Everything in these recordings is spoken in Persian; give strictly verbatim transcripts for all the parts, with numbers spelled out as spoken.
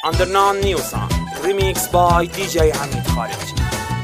under non-new song, remixed by دی جی حمید خارجی.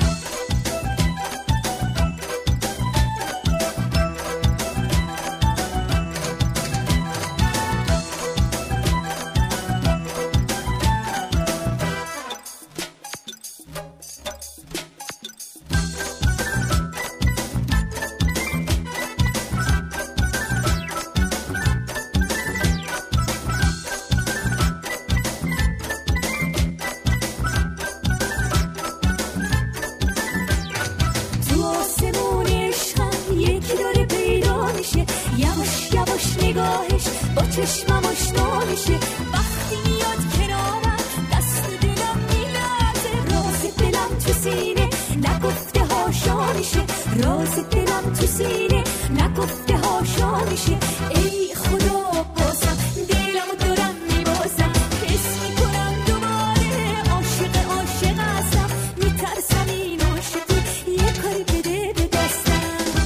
یواش یواش نگاهش با چشمم آشنا میشه، وقتی میاد کنارم دست دلم میلرزه، راز دلم تو سینه نگفته هاشا میشه، راز دلم تو سینه نگفته هاشا میشه. ای خدا بازم دلمو دارم میبازم، حس میکنم دوباره عاشق عاشق هستم، میترسم این عاشقی یه کاری بده به دستم.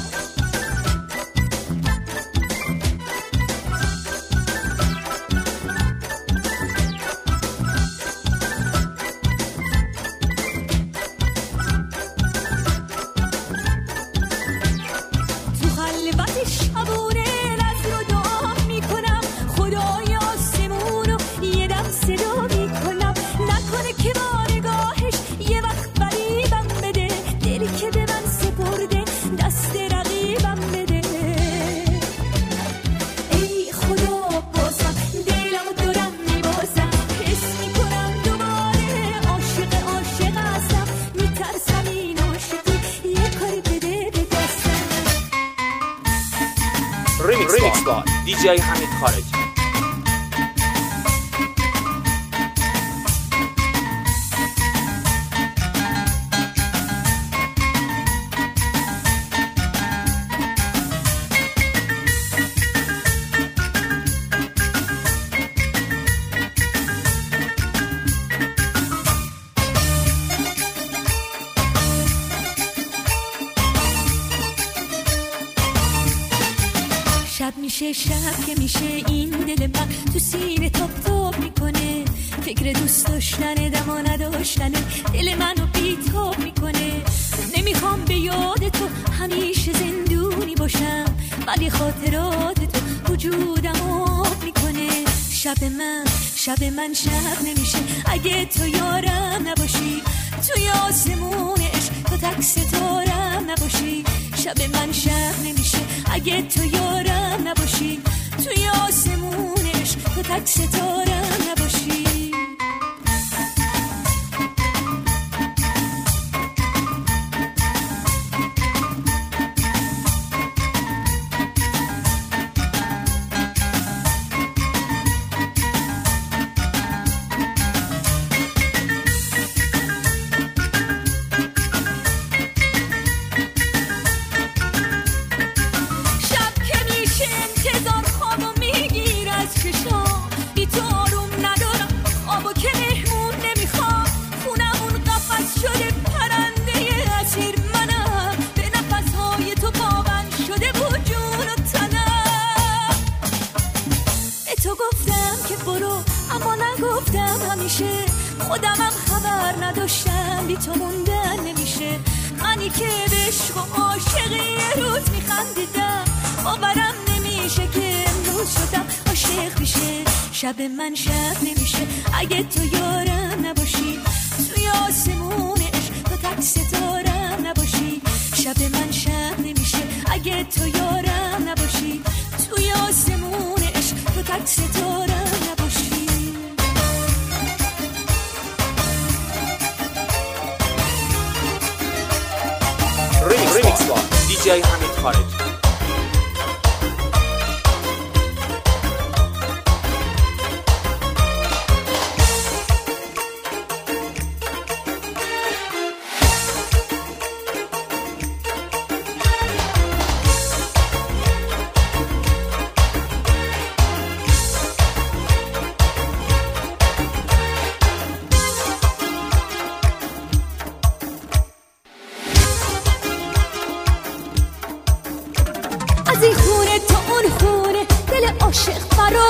Remix by دی جی حمید خارجی. شب میشه شب که میشه این دل من تو سینه تاپ تاپ میکنه، فکر دوست داشتن دما نداشتن دل منو بیتاب میکنه. نمیخوام به یاد تو همیشه زندونی باشم، ولی خاطرات تو وجودم آب میکنه. شب من شب من شب نمیشه اگه تو یارم نباشی، توی آسمون عشق تو تک ستارم نباشی. شب من شب نمیشه اگه تو یارم نباشی، توی آسمون عشق تو تک ستارم نباشی. خودمم خبر نداشتم بی تو موندن نمیشه، منی که به عشق و عاشقی یه روز میخندیدم، باورم نمیشه که امروز شدم عاشق میشه. شب من شب نمیشه اگه تو یارم نباشی، توی آسمون عشق تو تک ستارم نباشی. شب من شب نمیشه اگه تو یارم نباشی، توی آسمون عشق تو تک ستارم نباشی. Remix by دی جی حمید خارجی.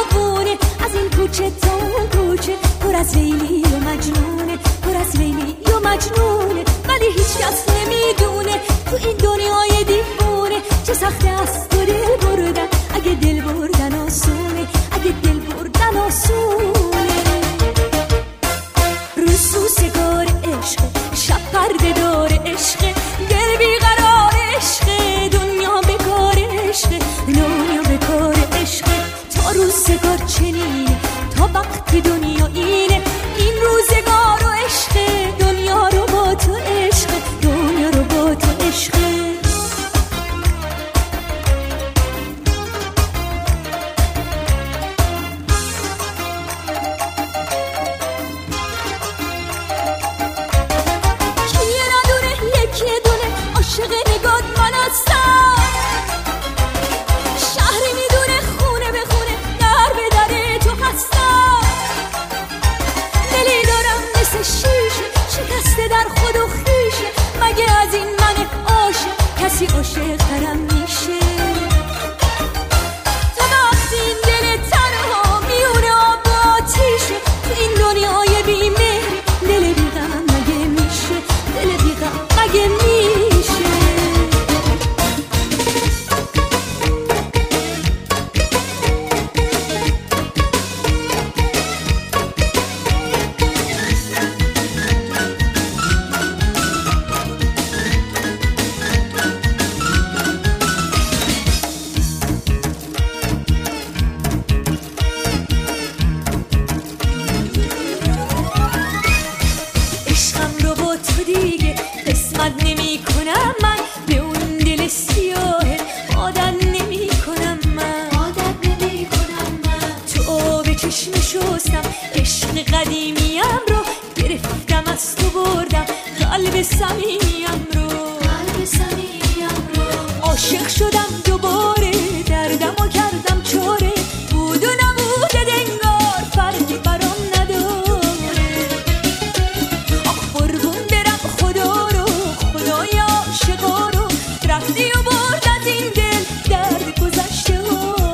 بیابونه، از این کوچه تا اون کوچه، پر از لیلی و مجنونه، پر از لیلی و مجنونه. ولی هیچ کس نمیدونه تو این دنیای دیوونه چه سخت است تو دل بردن. اگه دل بردن آسونه، اگه دل بردن آسونه. روز سوزگار عشق، شب پرده دار عشق، دل بیقرار عشق، دنیا بکار عشق، دنیا بکار عشق. تا روزگار چنینه، تا وقت دنیا اینه، این روزگار و عشق، دنیا رو با تو عشق، دنیا رو با تو عشق. عاشق نگات من هستم، شهری میدونه خونه به خونه، در به در تو هستم. دلی دارم مثل شیشه، شکسته در خود و خیشه. مگه از این من عاشق کسی عاشق ترم میشه؟ تا وقتی این دل تنها میونه آب و آتیشه، تو این دنیای بی‌مهر دل بی‌غم مگه میشه؟ دل بی‌غم مگه میشه؟ صمیمیم رو، قلب صمیمیم رو. عاشق شدم دوباره، دردم و کردم چاره، بود و نبود دنگار فرقی برام نداره. آخ قربون برم خدا رو، خدای عاشقا رو، رفتی و برد از این دل درد گذشته ها.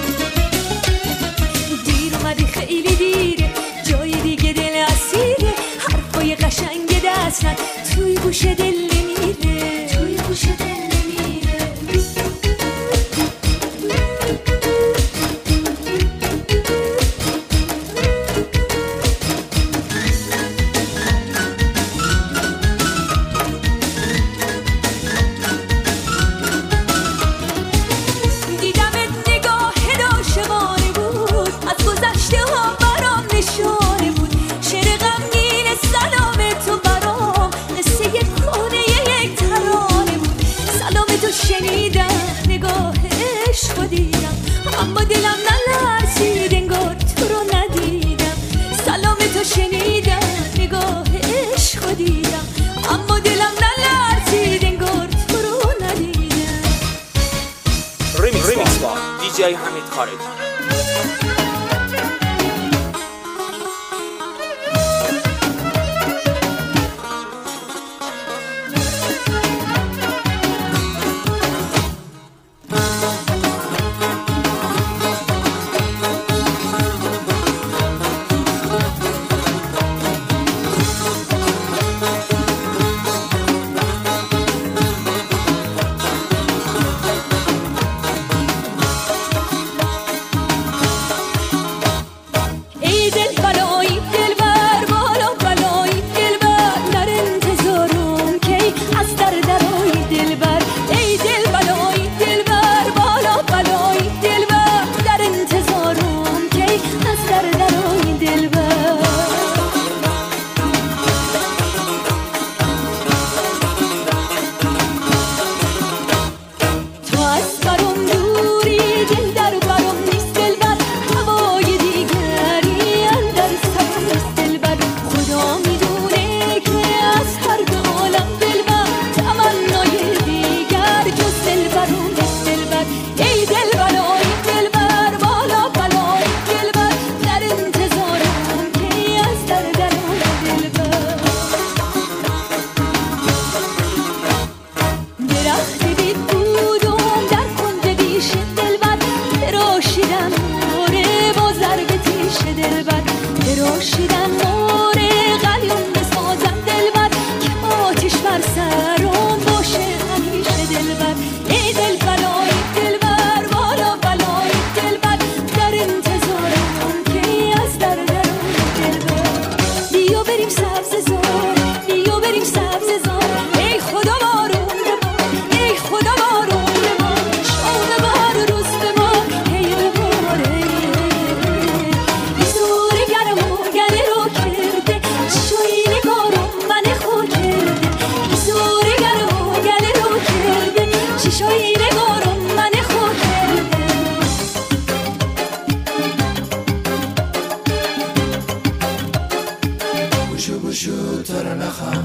دیر اومدی خیلی دیره، جای دیگه دل اسیره، حرفای قشنگ دستن توی گوش دل نمیره، توی گوش دل نمیره. دیدمت نگاه عاشقانه بود، از گذشته ها برام نشانه بود. شعر غمگین سلام تو برام مثل یک خونه یک ترانه بود. سلام تو شنیدم، نگاه عشق دیدم، اما دلم نلرزید انگار تو رو ندیدم. سلام تو شنیدم، نگاه عشق دیدم، اما دلم نلرزید انگار تو رو ندیدم. ریمیکس با دی جی حمید خارجی. دلبر دراشیدم مور قلیون بسازم دلبر که آتیش بر سرم باشه همیشه دلبر ای دلبر آی دلبر بالا بلای دلبر در انتظارم که از در درون دلبر بیا بریم سبز زار بیا بریم سبز زار ای خدا بارون ببار ای خدا بارون ببار شام بار روز ببار هی ببار ای زور گرم و گره رو کرده چشوی نگارم من خو کرده ای زور گرم و گره رو کرده چشوی نگارم من خو کرده بوشو بوشو ترنخم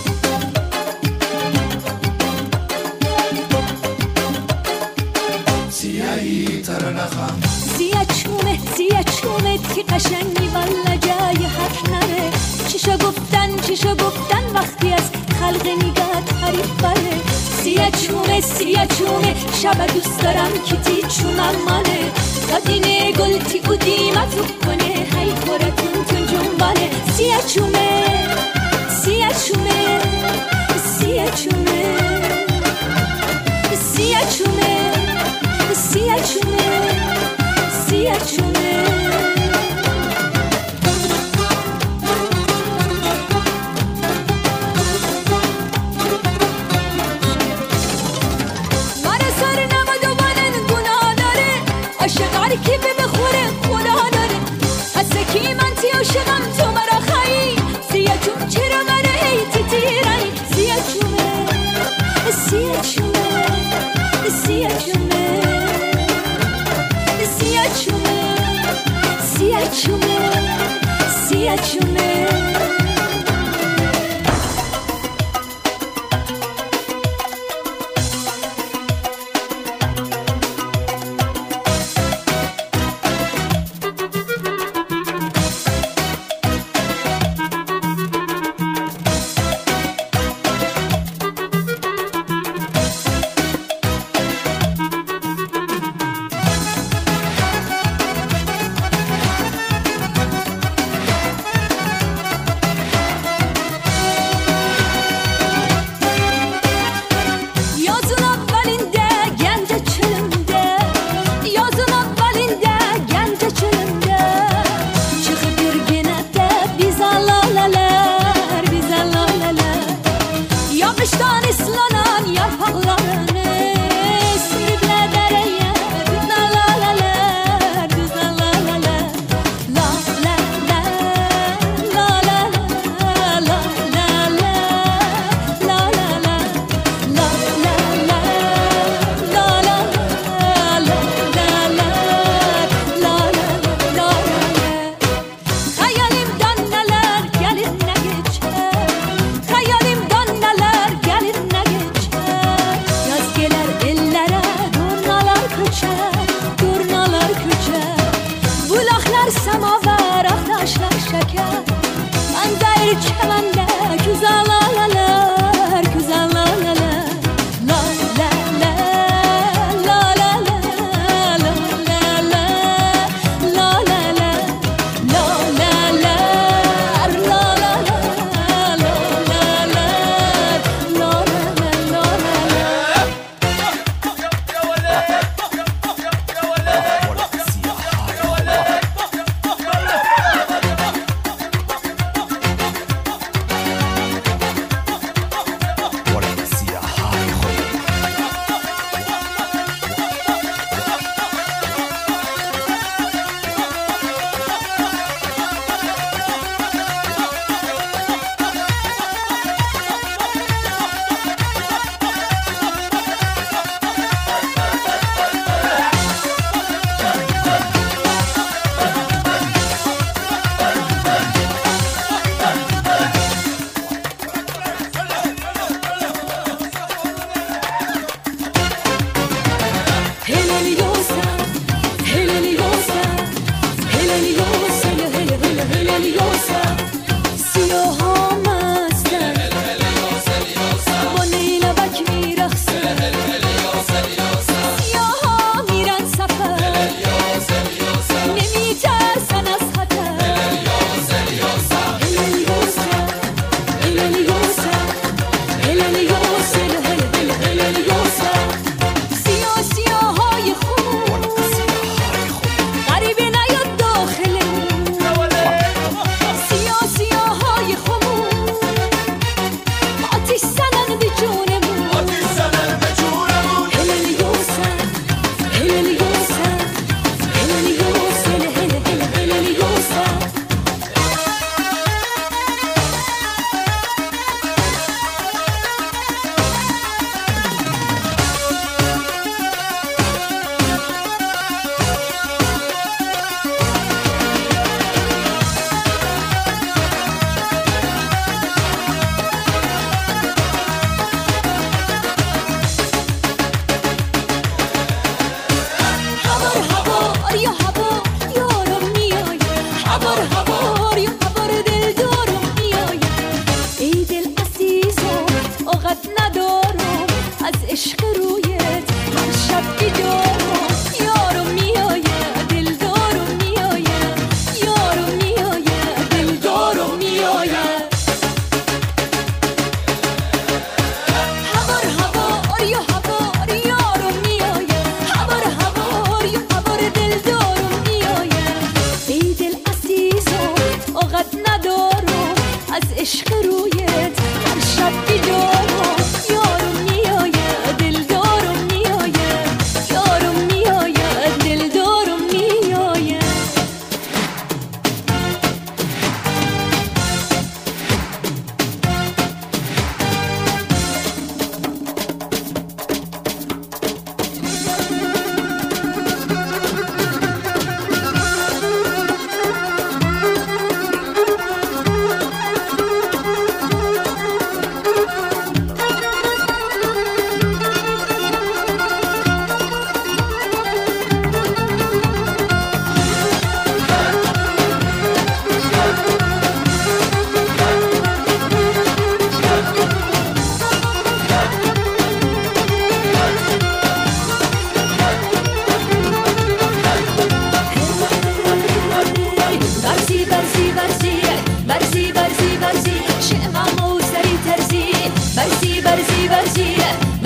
سیاهی ترنخم سیاه چومه سیاه چومه که قشنگی والا جای حرف نره چشا گفتن چشا گفتن وقتی از خلق نگاه تعریف بره سیاه چومه سیاه چومه شب دوست دارم کیتی چونم منه دادینه گلتی و دیمتو کنه هی خورتون تون جنبانه سیاه چومه سیاه چومه سیاه چومه سیاه چومه سیاه چومه سیاه چومه من سر نمد و من گناه داره عاشق هر کی بخوره خدا داره حسکی من تی عاشقم تو مرا خیی سیاه چوم چرا منه ای تی تیرانی سیاه چومه سیاه چومه سیاه چومه سیاه چومه سیاه چومه سیاه چومه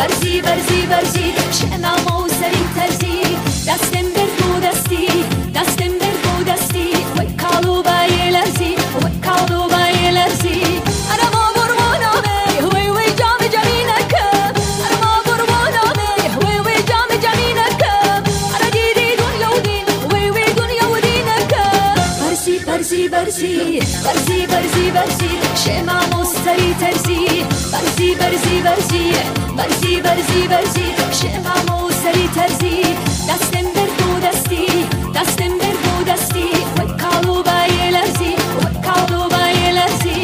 برزی برزی برزی شمام و سری ترزی دستم بر دو دستی دستم بر دو دستی وی کالو بای لرزی وی کالو بای لرزی ارما برمانامه وی وی جام جمینکم ارما برمانامه وی وی جام جمینکم ارا دیدی دنیا و دین وی وی دنیا و دینکم برزی برزی برزی برزی برزی برزی شمام و سری ترزی برزی برزی برزی برزی برزی برزی شمام و سری ترزی دستم بر دو دستی دستم بر دو دستی وی کالو بای لرزی وی کالو بای لرزی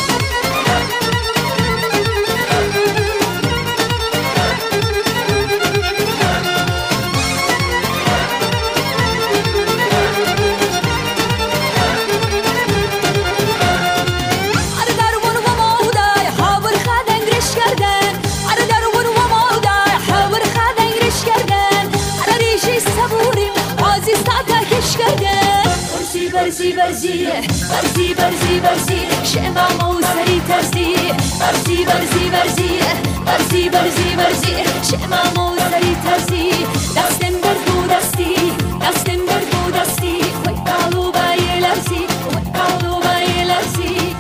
برزی برزی برزی برزی برزی شمام و سری ترزی برزی برزی برزی برزی برزی برزی شمام و سری ترزی دستم بر دو دستی دستم بر دو دستی وی کالو بای لرزی وی کالو بای لرزی.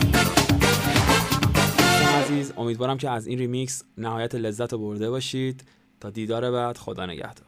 عزیز امیدوارم که از این ریمیکس نهایت لذت رو برده باشید. تا دیدار بعد، خدا نگهدار.